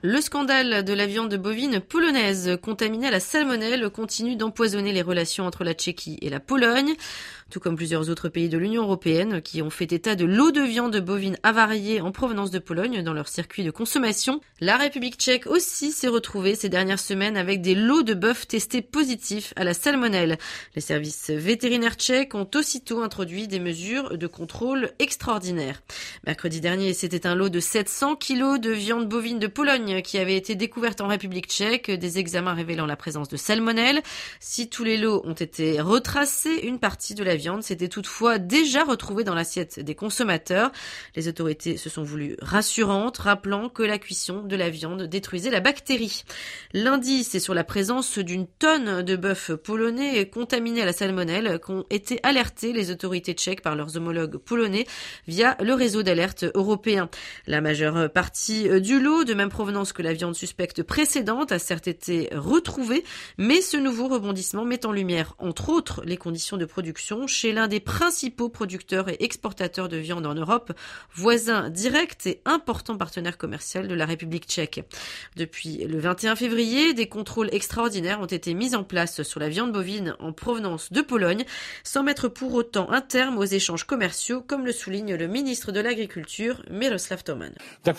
Le scandale de la viande bovine polonaise contaminée à la salmonelle continue d'empoisonner les relations entre la Tchéquie et la Pologne, tout comme plusieurs autres pays de l'Union européenne qui ont fait état de lots de viande bovine avariée en provenance de Pologne dans leur circuit de consommation. La République tchèque aussi s'est retrouvée ces dernières semaines avec des lots de bœuf testés positifs à la salmonelle. Les services vétérinaires tchèques ont aussitôt introduit des mesures de contrôle extraordinaires. Mercredi dernier, c'était un lot de 700 kilos de viande bovine de Pologne qui avait été découverte en République tchèque, des examens révélant la présence de salmonelle. Si tous les lots ont été retracés, une partie de la viande s'était toutefois déjà retrouvée dans l'assiette des consommateurs. Les autorités se sont voulues rassurantes, rappelant que la cuisson de la viande détruisait la bactérie. Lundi, c'est sur la présence d'une tonne de bœuf polonais contaminé à la salmonelle qu'ont été alertées les autorités tchèques par leurs homologues polonais via le réseau d'alerte européen. La majeure partie du lot, de même provenance que la viande suspecte précédente, a certes été retrouvée, mais ce nouveau rebondissement met en lumière, entre autres, les conditions de production chez l'un des principaux producteurs et exportateurs de viande en Europe, voisin direct et important partenaire commercial de la République tchèque. Depuis le 21 février, des contrôles extraordinaires ont été mis en place sur la viande bovine en provenance de Pologne, sans mettre pour autant un terme aux échanges commerciaux, comme le souligne le ministre de l'Agriculture, Miroslav Toman.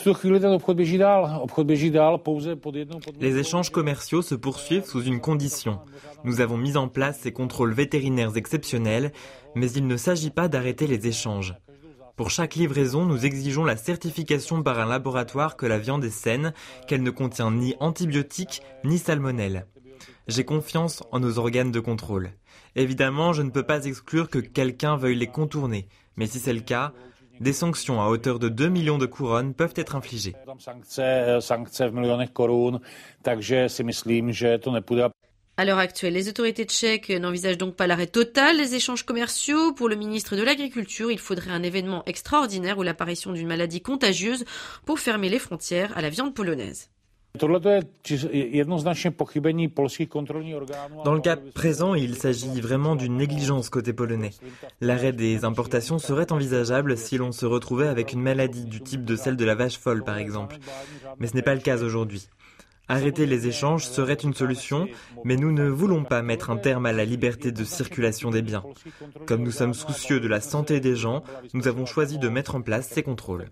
Les échanges commerciaux se poursuivent sous une condition. Nous avons mis en place ces contrôles vétérinaires exceptionnels, mais il ne s'agit pas d'arrêter les échanges. Pour chaque livraison, nous exigeons la certification par un laboratoire que la viande est saine, qu'elle ne contient ni antibiotiques ni salmonelle. J'ai confiance en nos organes de contrôle. Évidemment, je ne peux pas exclure que quelqu'un veuille les contourner, mais si c'est le cas, des sanctions à hauteur de 2 millions de couronnes peuvent être infligées. À l'heure actuelle, les autorités tchèques n'envisagent donc pas l'arrêt total des échanges commerciaux. Pour le ministre de l'Agriculture, il faudrait un événement extraordinaire ou l'apparition d'une maladie contagieuse pour fermer les frontières à la viande polonaise. Dans le cas présent, il s'agit vraiment d'une négligence côté polonais. L'arrêt des importations serait envisageable si l'on se retrouvait avec une maladie du type de celle de la vache folle, par exemple. Mais ce n'est pas le cas aujourd'hui. Arrêter les échanges serait une solution, mais nous ne voulons pas mettre un terme à la liberté de circulation des biens. Comme nous sommes soucieux de la santé des gens, nous avons choisi de mettre en place ces contrôles.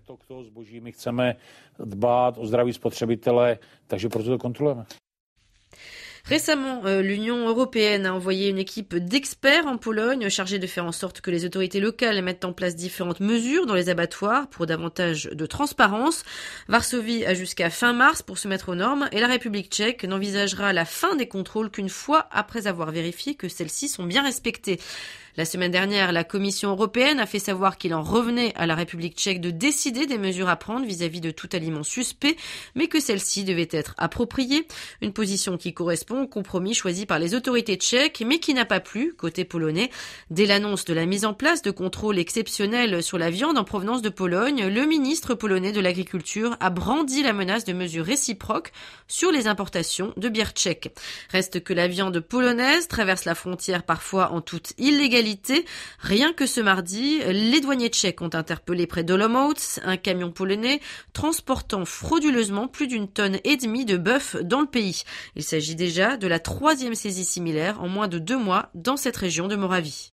Récemment, l'Union européenne a envoyé une équipe d'experts en Pologne chargée de faire en sorte que les autorités locales mettent en place différentes mesures dans les abattoirs pour davantage de transparence. Varsovie a jusqu'à fin mars pour se mettre aux normes et la République tchèque n'envisagera la fin des contrôles qu'une fois après avoir vérifié que celles-ci sont bien respectées. La semaine dernière, la Commission européenne a fait savoir qu'il en revenait à la République tchèque de décider des mesures à prendre vis-à-vis de tout aliment suspect, mais que celles-ci devaient être appropriées. Une position qui correspond au compromis choisi par les autorités tchèques, mais qui n'a pas plu côté polonais. Dès l'annonce de la mise en place de contrôles exceptionnels sur la viande en provenance de Pologne, le ministre polonais de l'Agriculture a brandi la menace de mesures réciproques sur les importations de bière tchèque. Reste que la viande polonaise traverse la frontière parfois en toute illégalité. Rien que ce mardi, les douaniers tchèques ont interpellé près d'Olomouc un camion polonais transportant frauduleusement plus d'1,5 tonne de bœuf dans le pays. Il s'agit déjà de la 3e saisie similaire en moins de 2 mois dans cette région de Moravie.